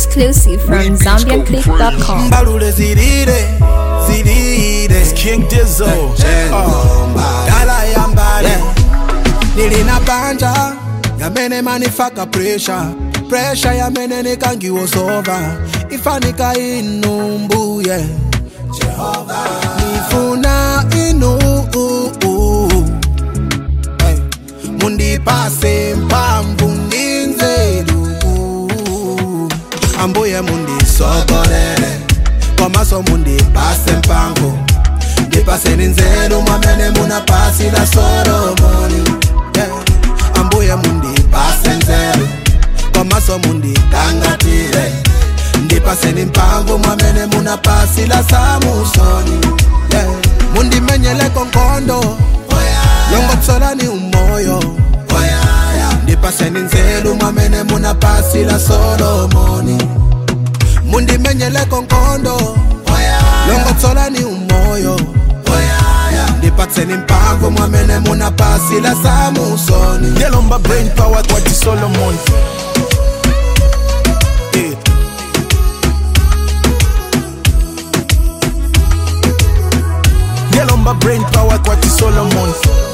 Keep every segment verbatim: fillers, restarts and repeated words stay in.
Exclusive from Zambian Click dot com. Balule zirire, zirire. It's King Dizzo. Oh. Dala yambale. Nilina banja, yamene manifaka pressure. Pressure yamene nikangi was over. Ifanika inumbu, yeah. Jehovah. Nifuna inu. Hey. Mundi pase mpambu ninzelu. Ambuye mundi sokolele. Komaso mundi pase mpango. Di pase ninzelu mwamene muna pasi la Solomoni. Yeah. Ambuye mundi pase nzelu. Komaso mundi tangatire. Di pase nimpango mwamene muna pasi la Samusoni. Yeah. Mundi menyele konkondo. Oh, yeah. Longo tsola ni umoyo. Oh, yeah, yeah. Di pase ninzelu mwamene muna pasi la Solomoni. Mundi menyele konkondo. Oh, yeah. Longo tsola ni umoyo. Oh, yeah, yeah. Di pase nimpango mwamene muna pasi la Samusoni. Yelomba brain power kwa ti Solomon. Yeah. Yelomba brain power kwa ti Solomon.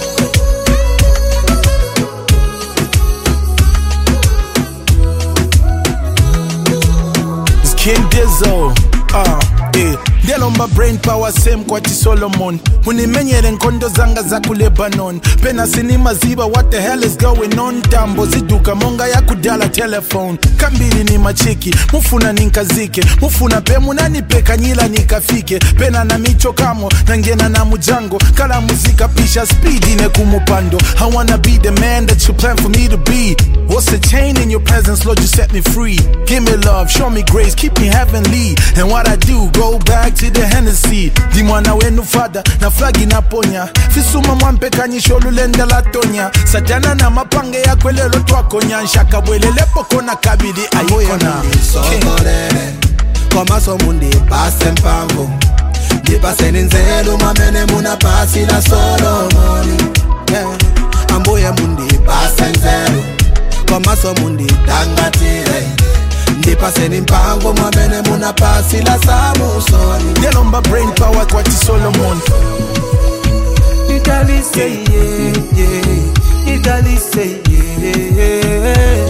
It's King Dizzo. Ah, yeah. Yelomba brain power same kwa ti Solomon. Unimenyele nkondo zanga za ku Lebanon. Pena sinima ziba, what the hell is going on? Tambo ziduka monga ya kudala telephone. Kambili ni machiki, mufuna ninkazike. Mufuna pe munani peka nyila nikafike. Pena na micho kamo, nangena na mujango. Kala muzika pisha speedy ne kumupando. I wanna be the man that you plan for me to be. What's the chain in your presence, Lord, you set me free. Give me love, show me grace, keep me heavenly. And what I do, go back to the Hennessy. Di mwana wenu fada, na flagi na ponya. Fisuma mwampe kanyisho lulende la tonya. Sajana na mapange ya kwelelo twakonya. Nshaka bwele lepo kona kabidi ayikona. Sokolele, komaso mundi pase mpango. Di pase ninzelu mamene muna pasi la Solomoni. Yeah. Ambuye mundi pase nzelu. Komaso mundi tangatire. Di pase nimpango mwamene muna pasi la Samusoni. Yelomba brain power kwa ti Solomon. Italy say yeah, yeah. Italy say yeah.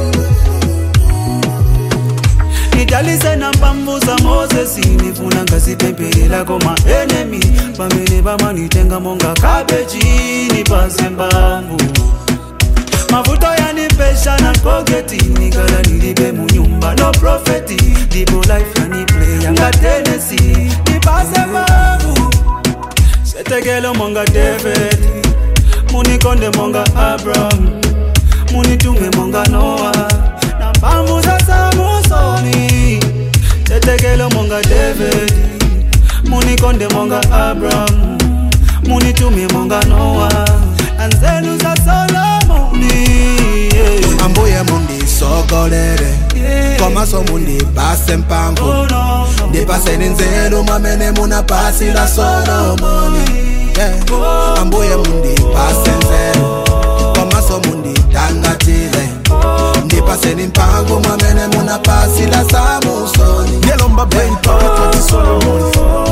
Italy say na mpambu za Moses. Nifuna ngasi pempelela koma enemy. Pamene bamani tenga monga kabeji. Ni pase mpambu mavuto yanipesha na pogeti. Nikala nilibe munyumba no profeti. Dibo life yani play yanga Tennessee. Nipase mavu setegelo monga David. Munikonde monga Abraham. Munitunge monga Noah. Na mpambu za Samusoni. Setegelo monga David. Munikonde monga Abraham. Munitume monga Noah. Anzelu za Solomoni. Yeah. Ambuye mundi sokolele. Yeah. Komaso mundi pase mpango. Oh, no, no. Di pase ninzelu mamene muna pasi la Solomoni. Yeah. Oh, ambuye mundi pase nzelu. Komaso mundi tangatile. Di pase nimpango mamene muna pasi la Samusoni. Yelomba brain power kwa ti Solomon.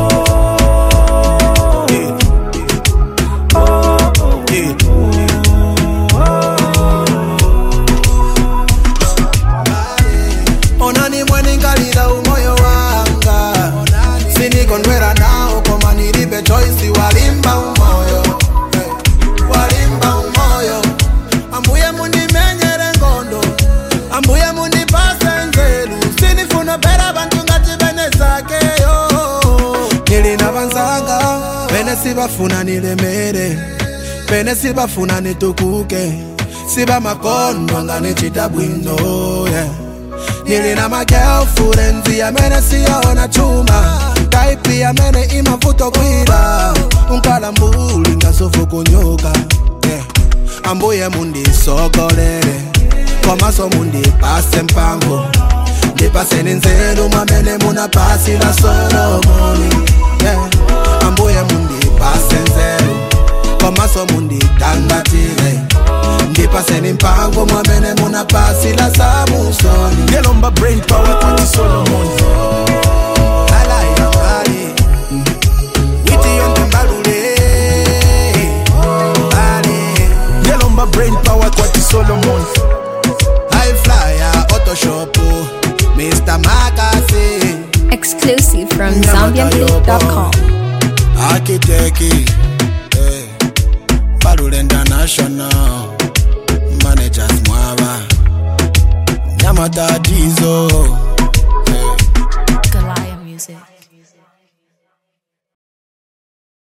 Yeah. Yeah. Onani mweni ngalila umoyo wanga. Sini konwera nao koma nilibe choice. Walimba umoyo, hey. Walimba umoyo. Ambuye mundi menyere ngondo. Ambuye mundi pase nzelu. Sini funa pera bantu ngati bene zake yo. Nilina banzanga bene sibafuna nilemere. Bene sibafuna nitukuke. Siba makondo ngane chitabwino, yeah. Nilina ma girlfriend ya mene siyaona chuma. Type ya mene imavuto kwila. Unkala mbuli ngasofu kunyoka, yeah. Ambuye mundi sokolele. Komaso mundi pase mpango. Di pase ninzelu mamene muna pasi la Solomoni. Yeah. Ambuye mundi pase nzelu. Komaso mundi tangatile. Di pase nimpango mamene muna pasi la Samusoni. Yelomba brain power kwa ti Solomon. Exclusive from Zambian Click dot com. Architect, eh, Badul International, Managers Mwaba, Yamata Dizo.